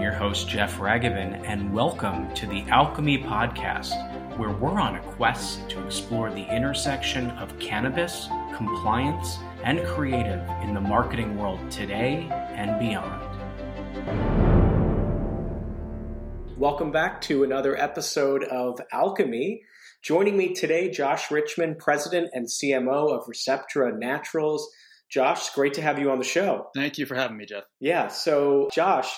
your host, Jeff Ragavin, and welcome to the Alchemy Podcast, where we're on a quest to explore the intersection of cannabis, compliance, and creative in the marketing world today and beyond. Welcome back to another episode of Alchemy. Joining me today, Josh Richmond, President and CMO of Receptra Naturals. Josh, it's great to have you on the show. Thank you for having me, Jeff. Yeah. So, Josh,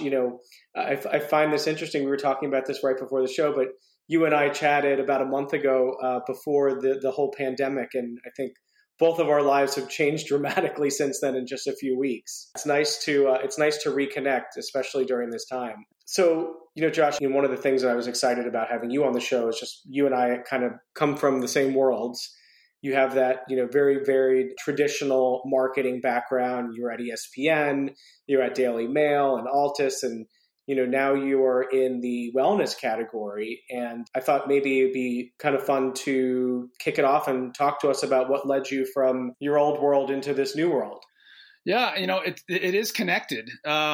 I find this interesting. We were talking about this right before the show, but you and I chatted about a month ago before the whole pandemic, and I think both of our lives have changed dramatically since then in just a few weeks. It's nice to reconnect, especially during this time. So, Josh, one of the things that I was excited about having you on the show is just you and I kind of come from the same worlds. You have that, very, very traditional marketing background. You're at ESPN, you're at Daily Mail and Altus, and, now you are in the wellness category. And I thought maybe it'd be kind of fun to kick it off and talk to us about what led you from your old world into this new world. Yeah, it is connected.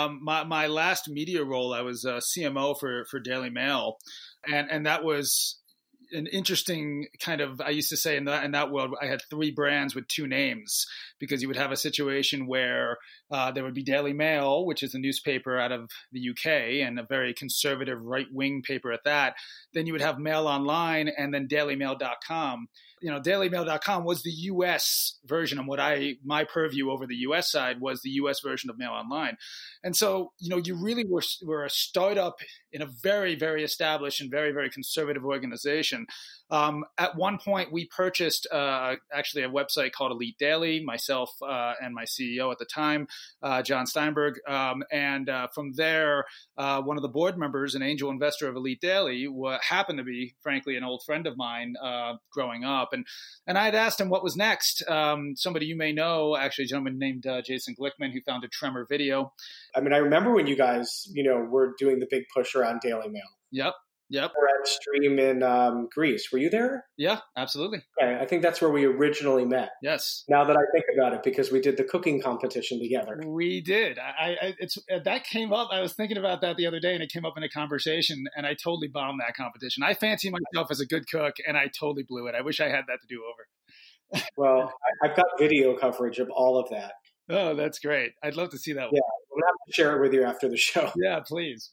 My last media role, I was CMO for Daily Mail, and that was an interesting kind of, I used to say in that world, I had three brands with two names, because you would have a situation where there would be Daily Mail, which is a newspaper out of the UK and a very conservative right-wing paper at that. Then you would have Mail Online and then dailymail.com. Dailymail.com was the US version of my purview over the US side was the US version of Mail Online. And so, you really were a startup in a very, very established and very, very conservative organization. At one point, we purchased actually a website called Elite Daily, myself and my CEO at the time, John Steinberg. And from there, one of the board members, an angel investor of Elite Daily, happened to be, frankly, an old friend of mine growing up. And I had asked him what was next. Somebody you may know, actually, a gentleman named Jason Glickman, who founded Tremor Video. I mean, I remember when you guys, were doing the big push around Daily Mail. Yep. We're at Stream in Greece. Were you there? Yeah, absolutely. Okay, I think that's where we originally met. Yes. Now that I think about it, because we did the cooking competition together. We did. That came up. I was thinking about that the other day, and it came up in a conversation, and I totally bombed that competition. I fancy myself as a good cook, and I totally blew it. I wish I had that to do over. Well, I've got video coverage of all of that. Oh, that's great. I'd love to see that one. Yeah, we'll have to share it with you after the show. Yeah, please.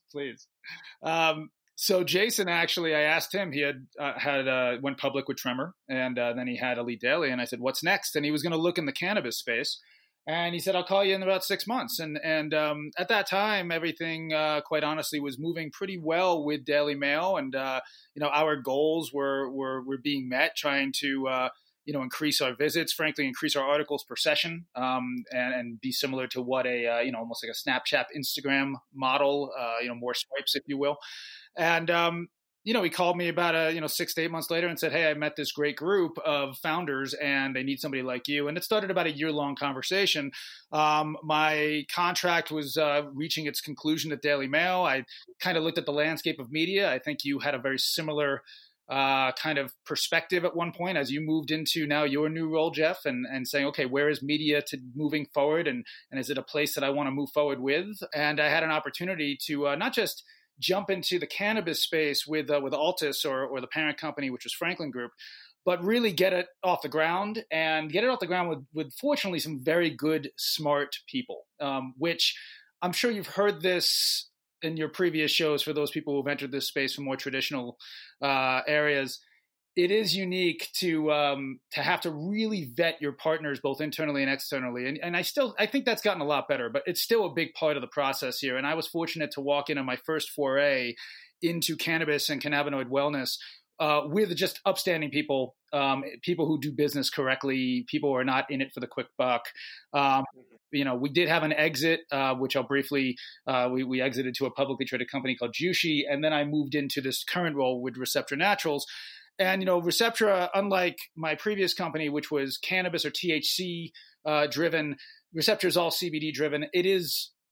So Jason, actually, I asked him, he had went public with Tremor, and then he had Elite Daily, and I said, what's next? And he was going to look in the cannabis space, and he said, I'll call you in about 6 months. And at that time, everything, quite honestly, was moving pretty well with Daily Mail, and our goals were being met, trying to increase our visits, frankly, increase our articles per session, and be similar to what almost like a Snapchat, Instagram model, more swipes, if you will. And, he called me about 6 to 8 months later and said, hey, I met this great group of founders and they need somebody like you. And it started about a year-long conversation. My contract was reaching its conclusion at Daily Mail. I kind of looked at the landscape of media. I think you had a very similar kind of perspective at one point as you moved into now your new role, Jeff, and saying, okay, where is media to moving forward? And is it a place that I want to move forward with? And I had an opportunity to not just jump into the cannabis space with Altus or the parent company, which was Franklin Group, but really get it off the ground with fortunately some very good, smart people, which I'm sure you've heard this in your previous shows for those people who've entered this space from more traditional areas. It is unique to have to really vet your partners both internally and externally. And I think that's gotten a lot better, but it's still a big part of the process here. And I was fortunate to walk in on my first foray into cannabis and cannabinoid wellness with just upstanding people, people who do business correctly, people who are not in it for the quick buck. We did have an exit, which I'll briefly, we exited to a publicly traded company called Jushi. And then I moved into this current role with Receptra Naturals. And, Receptra, unlike my previous company, which was cannabis or THC driven, Receptra is all CBD driven. It is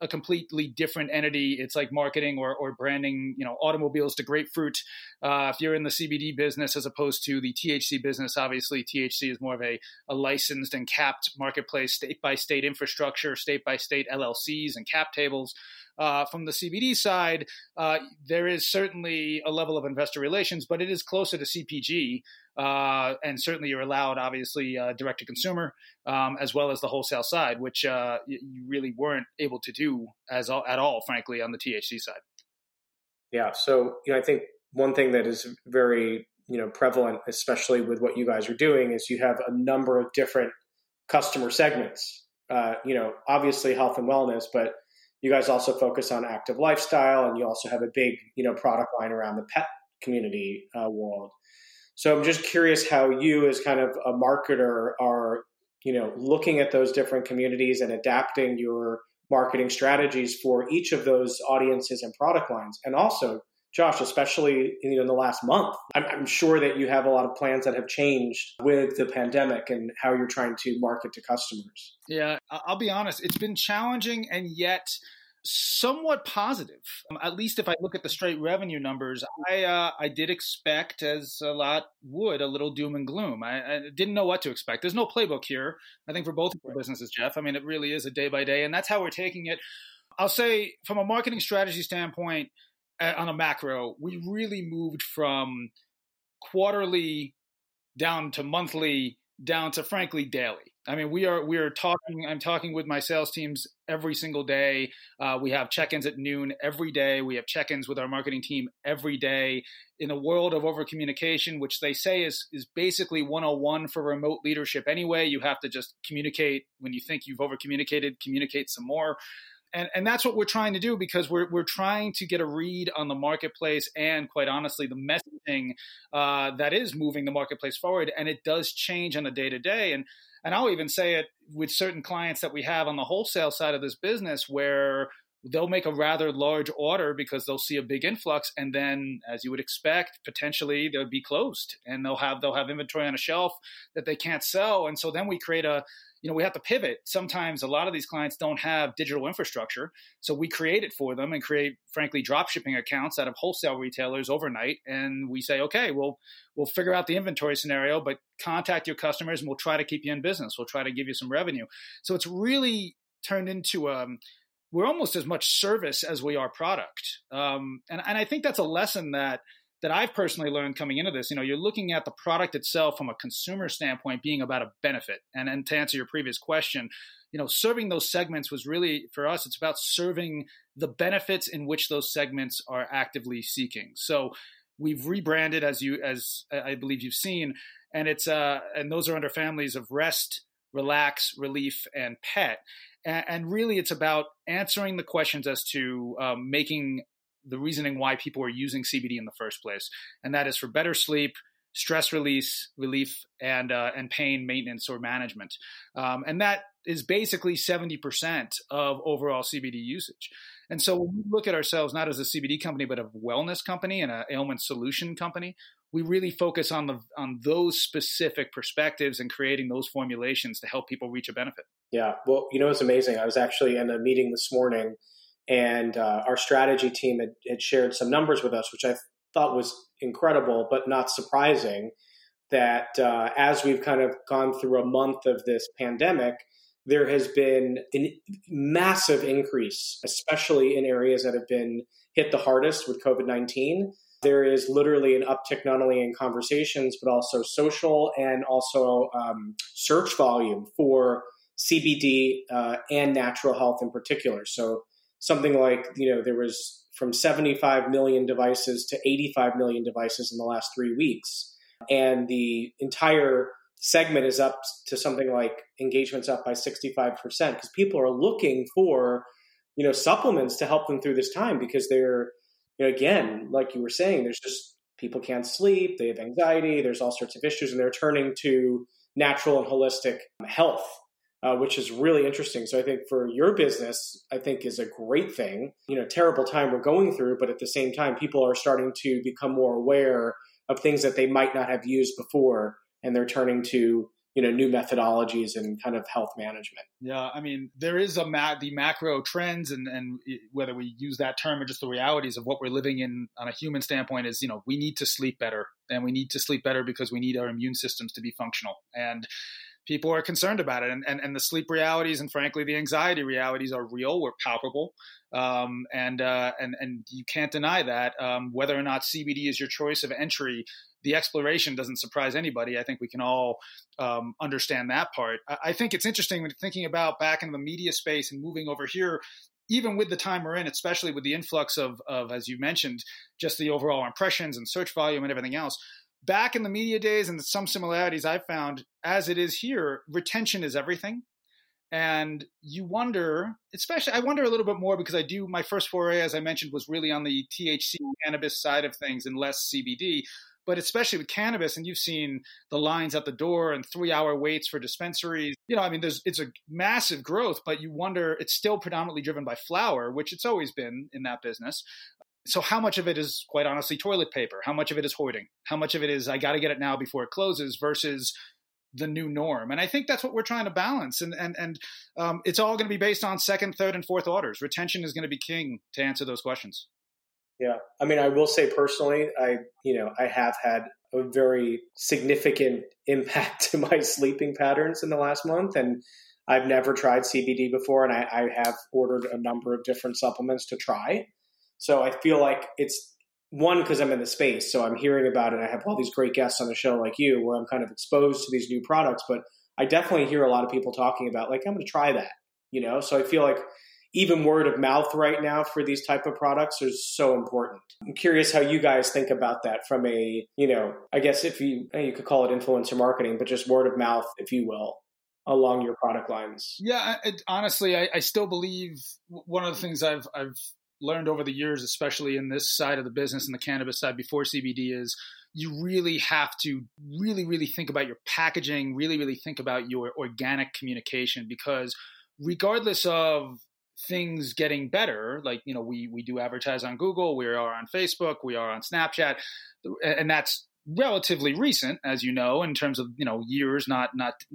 a completely different entity. It's like marketing or branding, automobiles to grapefruit. If you're in the CBD business as opposed to the THC business, obviously THC is more of a licensed and capped marketplace, state by state infrastructure, state by state LLCs and cap tables. From the CBD side, there is certainly a level of investor relations, but it is closer to CPG. And certainly you're allowed, obviously, direct to consumer, as well as the wholesale side, which you really weren't able to do at all, frankly, on the THC side. Yeah. So, I think one thing that is very, prevalent, especially with what you guys are doing, is you have a number of different customer segments, obviously health and wellness, but you guys also focus on active lifestyle, and you also have a big, product line around the pet community world. So I'm just curious how you, as kind of a marketer, are, looking at those different communities and adapting your marketing strategies for each of those audiences and product lines. And also, Josh, especially in the last month, I'm sure that you have a lot of plans that have changed with the pandemic and how you're trying to market to customers. Yeah, I'll be honest. It's been challenging and yet somewhat positive. At least if I look at the straight revenue numbers, I did expect, as a lot would, a little doom and gloom. I didn't know what to expect. There's no playbook here, I think, for both of our businesses, Jeff. I mean, it really is a day by day, and that's how we're taking it. I'll say from a marketing strategy standpoint, on a macro, we really moved from quarterly down to monthly, down to frankly daily. I mean, we are talking. I'm talking with my sales teams every single day. We have check-ins at noon every day. We have check-ins with our marketing team every day. In a world of over-communication, which they say is basically 101 for remote leadership anyway, you have to just communicate when you think you've over-communicated, communicate some more. And that's what we're trying to do, because we're trying to get a read on the marketplace and, quite honestly, the messaging that is moving the marketplace forward. And it does change on a day-to-day. And I'll even say it with certain clients that we have on the wholesale side of this business, where they'll make a rather large order because they'll see a big influx, and then, as you would expect, potentially they'll be closed, and they'll have inventory on a shelf that they can't sell. And so then we create we have to pivot. Sometimes a lot of these clients don't have digital infrastructure, so we create it for them and create, frankly, drop shipping accounts out of wholesale retailers overnight. And we say, okay, we'll figure out the inventory scenario, but contact your customers and we'll try to keep you in business. We'll try to give you some revenue. So it's really turned into we're almost as much service as we are product. And I think that's a lesson that I've personally learned coming into this. You're looking at the product itself from a consumer standpoint being about a benefit. And to answer your previous question, serving those segments was really, for us, it's about serving the benefits in which those segments are actively seeking. So we've rebranded, as I believe you've seen, and and those are under families of rest, relax, relief, and pet. And really, it's about answering the questions as to making the reasoning why people are using CBD in the first place. And that is for better sleep, stress relief, and pain maintenance or management. And that is basically 70% of overall CBD usage. And so when we look at ourselves not as a CBD company, but a wellness company and an ailment solution company, we really focus on those specific perspectives and creating those formulations to help people reach a benefit. Yeah. Well, it's amazing. I was actually in a meeting this morning, and our strategy team had shared some numbers with us, which I thought was incredible, but not surprising, that as we've kind of gone through a month of this pandemic, there has been a massive increase, especially in areas that have been hit the hardest with COVID-19. There is literally an uptick not only in conversations, but also social and also search volume for CBD and natural health in particular. So something like, there was from 75 million devices to 85 million devices in the last 3 weeks. And the entire segment is up to something like engagement's up by 65% because people are looking for, supplements to help them through this time, because they're, again, like you were saying, there's just people can't sleep, they have anxiety, there's all sorts of issues, and they're turning to natural and holistic health. Which is really interesting. So I think for your business, I think is a great thing. Terrible time we're going through, but at the same time, people are starting to become more aware of things that they might not have used before, and they're turning to, new methodologies and kind of health management. Yeah, I mean, there is the macro trends, and whether we use that term or just the realities of what we're living in on a human standpoint is, we need to sleep better, and we need to sleep better because we need our immune systems to be functional. And people are concerned about it, and the sleep realities and frankly the anxiety realities are real. We're palpable, and you can't deny that. Whether or not CBD is your choice of entry, the exploration doesn't surprise anybody. I think we can all understand that part. I think it's interesting when thinking about back in the media space and moving over here, even with the time we're in, especially with the influx of as you mentioned, just the overall impressions and search volume and everything else. Back in the media days, and some similarities I've found, as it is here, retention is everything. And you wonder, I wonder a little bit more because my first foray, as I mentioned, was really on the THC cannabis side of things and less CBD. But especially with cannabis, and you've seen the lines at the door and 3-hour waits for dispensaries. It's a massive growth, but you wonder, it's still predominantly driven by flower, which it's always been in that business. So how much of it is, quite honestly, toilet paper? How much of it is hoarding? How much of it is, I got to get it now before it closes versus the new norm? And I think that's what we're trying to balance. And it's all going to be based on second, third, and fourth orders. Retention is going to be king to answer those questions. Yeah. I mean, I will say personally, I have had a very significant impact to my sleeping patterns in the last month. And I've never tried CBD before. And I have ordered a number of different supplements to try. So I feel like it's one, because I'm in the space. So I'm hearing about it. I have all these great guests on the show like you, where I'm kind of exposed to these new products. But I definitely hear a lot of people talking about, like, I'm going to try that, So I feel like even word of mouth right now for these type of products is so important. I'm curious how you guys think about that from a, I guess if you could call it influencer marketing, but just word of mouth, if you will, along your product lines. Yeah, honestly, I still believe one of the things I've learned over the years, especially in this side of the business and the cannabis side before CBD, is you really have to really, really think about your packaging, really, really think about your organic communication, because regardless of things getting better, like, we do advertise on Google, we are on Facebook, we are on Snapchat, and that's relatively recent, as you know, in terms of, years, not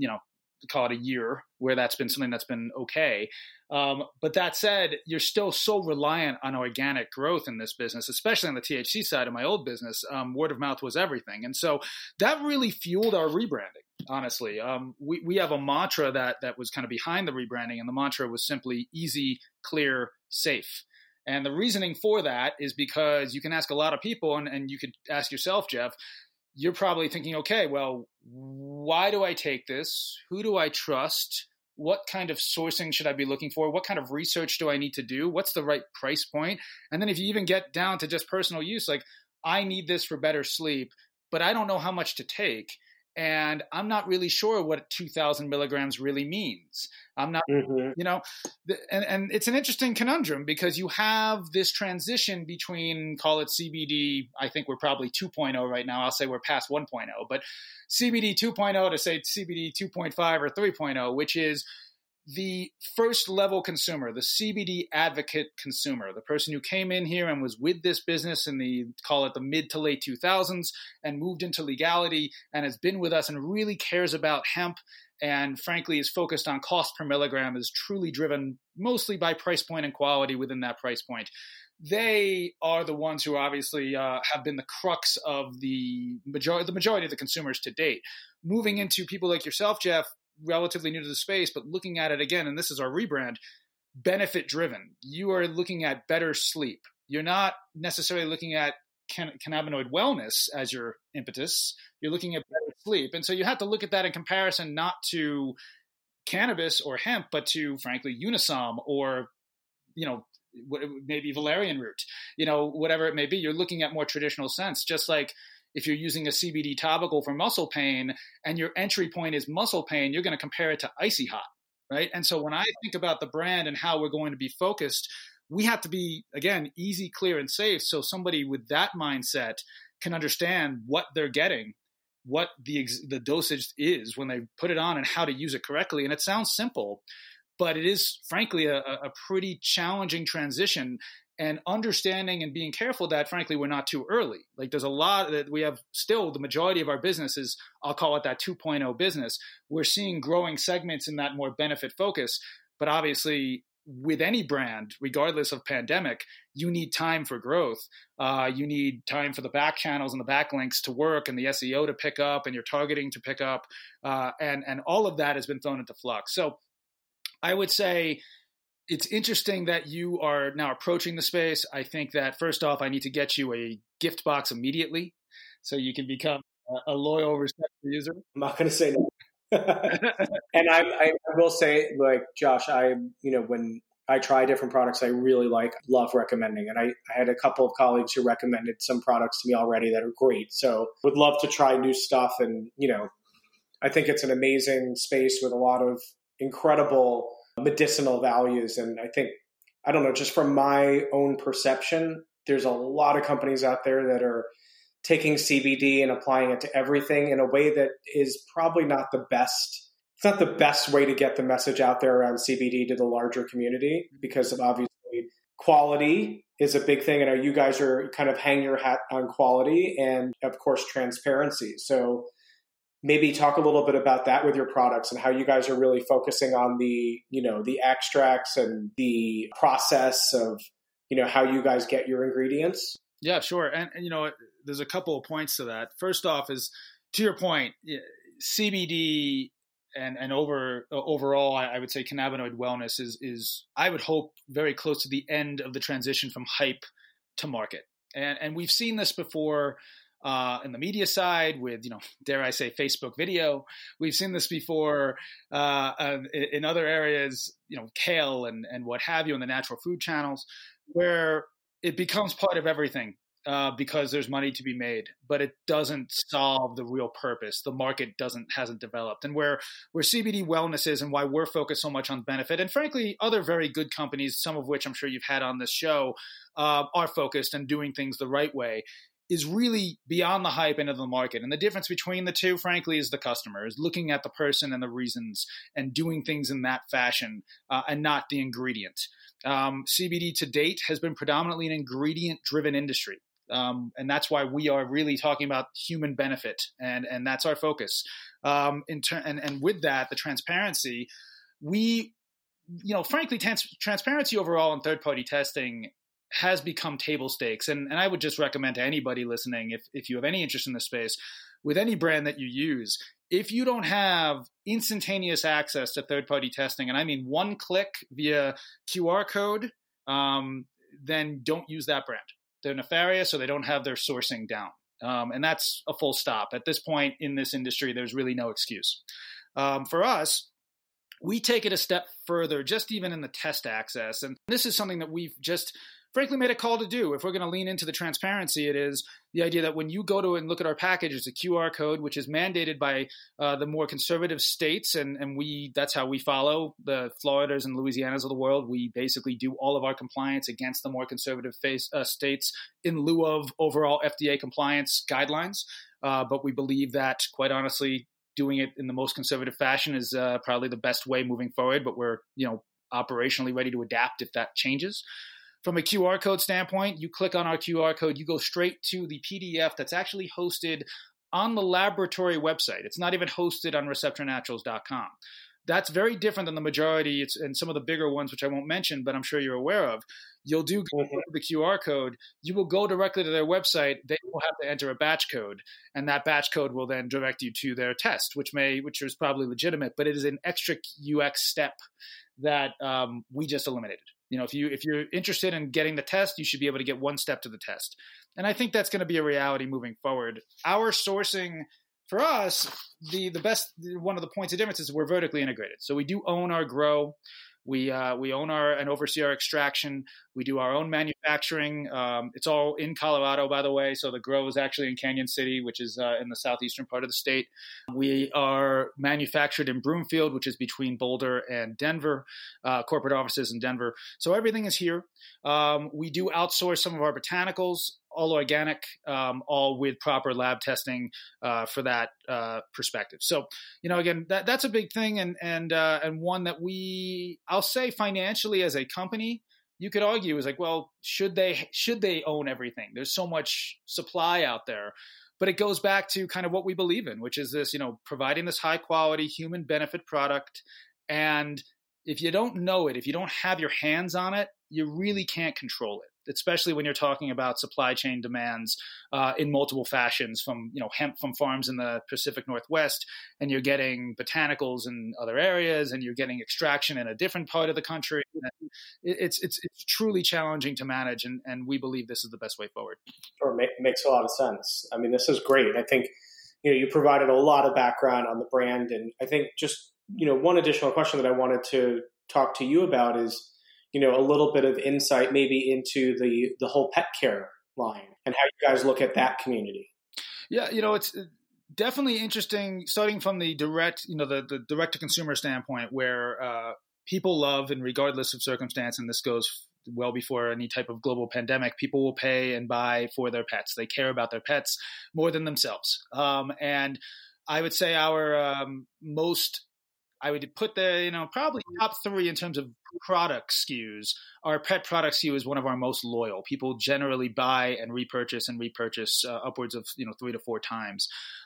call it a year where that's been something that's been okay. But that said, you're still so reliant on organic growth in this business, especially on the THC side of my old business. Word of mouth was everything. And so that really fueled our rebranding, honestly. We have a mantra that was kind of behind the rebranding, and the mantra was simply easy, clear, safe. And the reasoning for that is because you can ask a lot of people, and you could ask yourself, Jeff, you're probably thinking, okay, well, why do I take this? Who do I trust? What kind of sourcing should I be looking for? What kind of research do I need to do? What's the right price point? And then if you even get down to just personal use, like, I need this for better sleep, but I don't know how much to take. And I'm not really sure what 2,000 milligrams really means. I'm not, and it's an interesting conundrum because you have this transition between, call it CBD. I think we're probably 2.0 right now. I'll say we're past 1.0, but CBD 2.0 to say CBD 2.5 or 3.0, which is the first level consumer, the CBD advocate consumer, the person who came in here and was with this business in call it the mid to late 2000s and moved into legality and has been with us and really cares about hemp and frankly is focused on cost per milligram, is truly driven mostly by price point and quality within that price point. They are the ones who obviously have been the crux of the majority of the consumers to date. Moving into people like yourself, Jeff, relatively new to the space, but looking at it again, and this is our rebrand, benefit driven. You are looking at better sleep. You're not necessarily looking at cannabinoid wellness as your impetus. You're looking at better sleep. And so you have to look at that in comparison, not to cannabis or hemp, but to, frankly, Unisom or, maybe valerian root, whatever it may be. You're looking at more traditional sense, just like if you're using a CBD topical for muscle pain and your entry point is muscle pain, you're going to compare it to icy hot, right? And so when I think about the brand and how we're going to be focused, we have to be, again, easy, clear, and safe. So somebody with that mindset can understand what they're getting, what the dosage is when they put it on and how to use it correctly. And it sounds simple, but it is frankly a pretty challenging transition, and understanding and being careful that frankly we're not too early. Like there's a lot that we have still, the majority of our business is, I'll call it that 2.0 business. We're seeing growing segments in that more benefit focus, but obviously with any brand, regardless of pandemic, you need time for growth. You need time for the back channels and the backlinks to work and the SEO to pick up and your targeting to pick up. And all of that has been thrown into flux. So I would say it's interesting that you are now approaching the space. I think that first off, I need to get you a gift box immediately so you can become a loyal receptor user. I'm not going to say no. And I will say, like, Josh, when I try different products, I really love recommending. And I had a couple of colleagues who recommended some products to me already that are great. So would love to try new stuff. And, I think it's an amazing space with a lot of incredible medicinal values. And I think, I don't know, just from my own perception, there's a lot of companies out there that are taking CBD and applying it to everything in a way that is probably not the best. It's not the best way to get the message out there around CBD to the larger community, because of obviously quality is a big thing. And you guys are kind of hang your hat on quality and of course transparency. So maybe talk a little bit about that with your products and how you guys are really focusing on the extracts and the process of, how you guys get your ingredients. Yeah, sure. And there's a couple of points to that. First off is, to your point, CBD and overall, I would say cannabinoid wellness is I would hope very close to the end of the transition from hype to market. And we've seen this before in the media side with, dare I say, Facebook video. We've seen this before in other areas, kale and what have you in the natural food channels, where it becomes part of everything because there's money to be made, but it doesn't solve the real purpose. The market hasn't developed. And where CBD wellness is and why we're focused so much on benefit, and frankly, other very good companies, some of which I'm sure you've had on this show, are focused on doing things the right way, is really beyond the hype end of the market. And the difference between the two, frankly, is the customer, is looking at the person and the reasons and doing things in that fashion and not the ingredient. CBD to date has been predominantly an ingredient-driven industry. And that's why we are really talking about human benefit, and that's our focus. And with that, the transparency, frankly, transparency overall in third-party testing has become table stakes. And I would just recommend to anybody listening, if you have any interest in this space, with any brand that you use, if you don't have instantaneous access to third-party testing, and I mean one click via QR code, then don't use that brand. They're nefarious, or they don't have their sourcing down. And that's a full stop. At this point in this industry, there's really no excuse. For us, we take it a step further, just even in the test access. And this is something that we've just frankly made a call to do. If we're going to lean into the transparency, it is the idea that when you go to and look at our package, it's a QR code, which is mandated by the more conservative states. And that's how we follow the Floridas and Louisianas of the world. We basically do all of our compliance against the more conservative states in lieu of overall FDA compliance guidelines. But we believe that, quite honestly, doing it in the most conservative fashion is probably the best way moving forward. But we're, operationally ready to adapt if that changes. From a QR code standpoint, you click on our QR code, you go straight to the PDF that's actually hosted on the laboratory website. It's not even hosted on receptornaturals.com. That's very different than the majority, and some of the bigger ones, which I won't mention, but I'm sure you're aware of. You'll do the QR code. You will go directly to their website. They will have to enter a batch code, and that batch code will then direct you to their test, which is probably legitimate, but it is an extra UX step that we just eliminated. If you're interested in getting the test, you should be able to get one step to the test. And I think that's going to be a reality moving forward. Our sourcing, for us, one of the points of difference is we're vertically integrated. So we do own our grow. We own and oversee our extraction. We do our own manufacturing. It's all in Colorado, by the way. So the grow is actually in Canyon City, which is in the southeastern part of the state. We are manufactured in Broomfield, which is between Boulder and Denver, corporate offices in Denver. So everything is here. We do outsource some of our botanicals. all organic, all with proper lab testing for that perspective. So, again, that's a big thing, and one that I'll say financially as a company, you could argue is like, well, should they own everything? There's so much supply out there. But it goes back to kind of what we believe in, which is this, providing this high quality human benefit product. And if you don't know it, if you don't have your hands on it, you really can't control it, especially when you're talking about supply chain demands in multiple fashions from, hemp from farms in the Pacific Northwest, and you're getting botanicals in other areas, and you're getting extraction in a different part of the country. It's truly challenging to manage, and we believe this is the best way forward. Sure, makes a lot of sense. I mean, this is great. I think, you provided a lot of background on the brand, and I think just, one additional question that I wanted to talk to you about is, a little bit of insight maybe into the whole pet care line and how you guys look at that community. Yeah, it's definitely interesting starting from the direct, the direct to consumer standpoint, where people love, and regardless of circumstance, and this goes well before any type of global pandemic, people will pay and buy for their pets. They care about their pets more than themselves. And I would say our I would put probably top 3 in terms of product SKUs. Our pet product SKU is one of our most loyal. People generally buy and repurchase upwards of 3 to 4 times.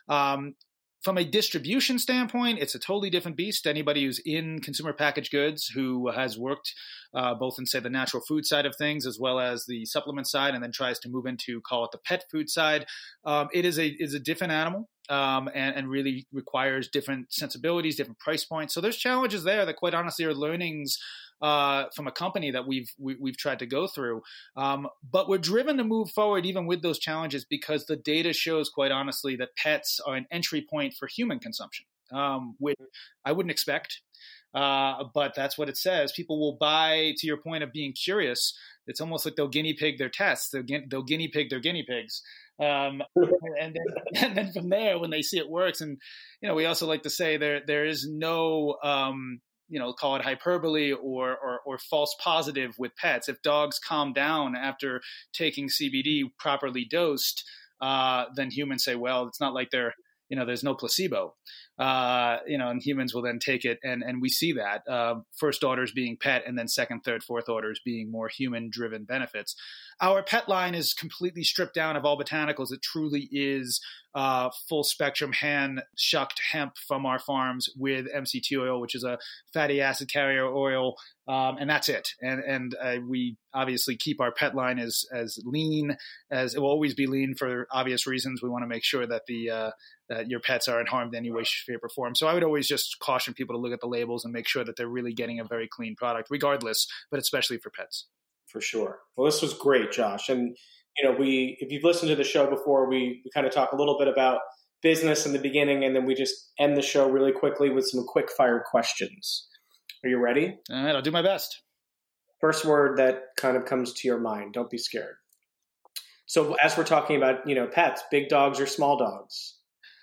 From a distribution standpoint, it's a totally different beast. Anybody who's in consumer packaged goods, who has worked both in, say, the natural food side of things as well as the supplement side, and then tries to move into, call it, the pet food side, it is a different animal. And really requires different sensibilities, different price points. So there's challenges there that, quite honestly, are learnings from a company that we've tried to go through. But we're driven to move forward even with those challenges, because the data shows, quite honestly, that pets are an entry point for human consumption, which I wouldn't expect. But that's what it says. People will buy, to your point of being curious. It's almost like they'll guinea pig their tests. They'll guinea pig their guinea pigs. And then from there, when they see it works, and, we also like to say there is no, call it hyperbole or false positive with pets. If dogs calm down after taking CBD properly dosed, then humans say, well, it's not like they're, there's no placebo, and humans will then take it. And we see that first orders being pet, and then second, third, fourth orders being more human driven benefits. Our pet line is completely stripped down of all botanicals. It truly is full spectrum hand shucked hemp from our farms with MCT oil, which is a fatty acid carrier oil. And that's it. And we obviously keep our pet line as lean as it will always be lean for obvious reasons. We want to make sure that that your pets aren't harmed in any way, shape, or form. So I would always just caution people to look at the labels and make sure that they're really getting a very clean product, regardless, but especially for pets. For sure. Well, this was great, Josh. And, if you've listened to the show before, we kind of talk a little bit about business in the beginning, and then we just end the show really quickly with some quick fire questions. Are you ready? All right, I'll do my best. First word that kind of comes to your mind. Don't be scared. So as we're talking about, pets, big dogs or small dogs?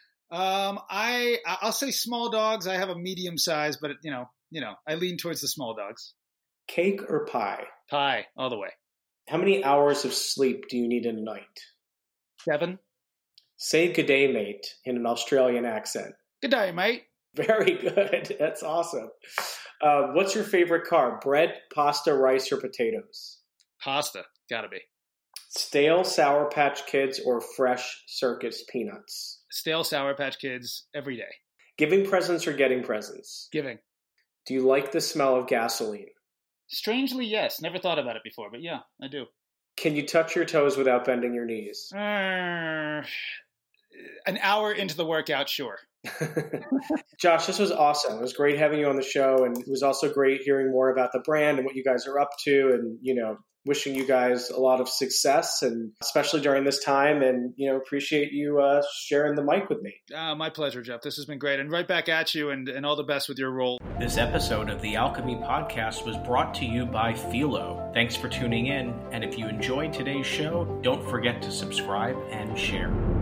I'll say small dogs. I have a medium size, but I lean towards the small dogs. Cake or pie? Pie, all the way. How many hours of sleep do you need in a night? 7. Say good day, mate, in an Australian accent. Good day, mate. Very good. That's awesome. What's your favorite carb? Bread, pasta, rice, or potatoes? Pasta. Gotta be. Stale Sour Patch Kids or fresh Circus peanuts? Stale Sour Patch Kids every day. Giving presents or getting presents? Giving. Do you like the smell of gasoline? Strangely, yes. Never thought about it before, but yeah, I do. Can you touch your toes without bending your knees? An hour into the workout, sure. Josh, this was awesome. It was great having you on the show, and it was also great hearing more about the brand and what you guys are up to, and, wishing you guys a lot of success, and especially during this time, and, appreciate you sharing the mic with me. My pleasure, Jeff. This has been great, and right back at you, and all the best with your role. This episode of the Alchemy Podcast was brought to you by Philo. Thanks for tuning in, and if you enjoyed today's show, don't forget to subscribe and share.